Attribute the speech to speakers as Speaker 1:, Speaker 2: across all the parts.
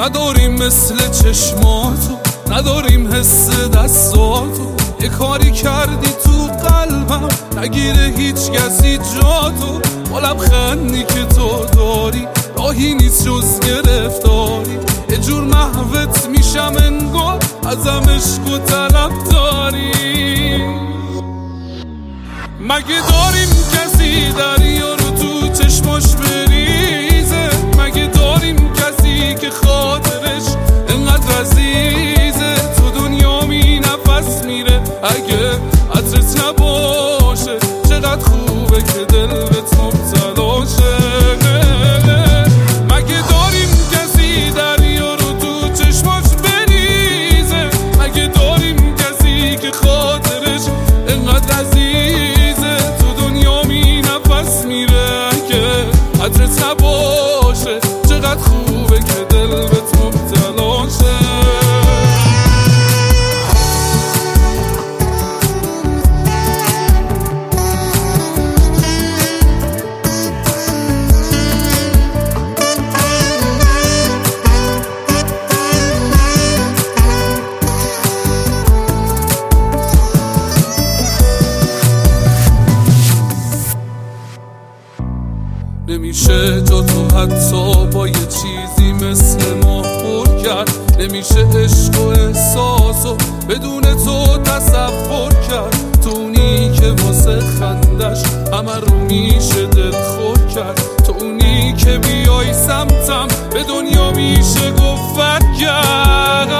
Speaker 1: نداریم مثل چشماتو، نداریم حس دستاتو. یه کاری کردی تو قلبم نگیره هیچ کسی جاتو. با لبخندی که تو داری راهی نیست جز گرفتاری. یه جور محوت میشم انگار ازم عشق و طلب داری. مگه داریم کسی دریا رو تو چشماش بریزه؟ مگه داریم کسی که خاطرش انقدر عزیزه؟ تو دنیا می نفس میره اگه عطرت نباشه. چقدر خوبه که دل بهت مبتلاشه. مگه داریم کسی دریا رو تو چشماش بریزه؟ مگه داریم کسی که خاطرش انقدر عزیزه؟ تو دنیا می نفس میره اگه عطرت نباشه. چقدر خوبه که دل بهت مبتلاشه. نمیشه جا تو حتی با یه چیزی مثل ما پر کرد. نمیشه عشق و احساسو بدون تو تصور کرد. تو اونی که واسه خندش همه رو میشه دل خور کرد. تو اونی که بیای سمتم به دنیا میشه گفت کرد.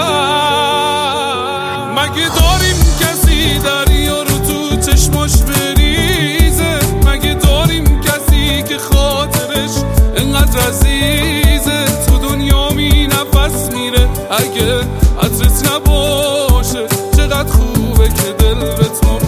Speaker 1: مگه داریم کسی دریا رو تو چشماش بریزه؟ مگه داریم کسی که خاطرش انقدر عزیزه؟ تو دنیا می نفس میره اگه عطرت نباشه. چقدر خوبه که دل بهت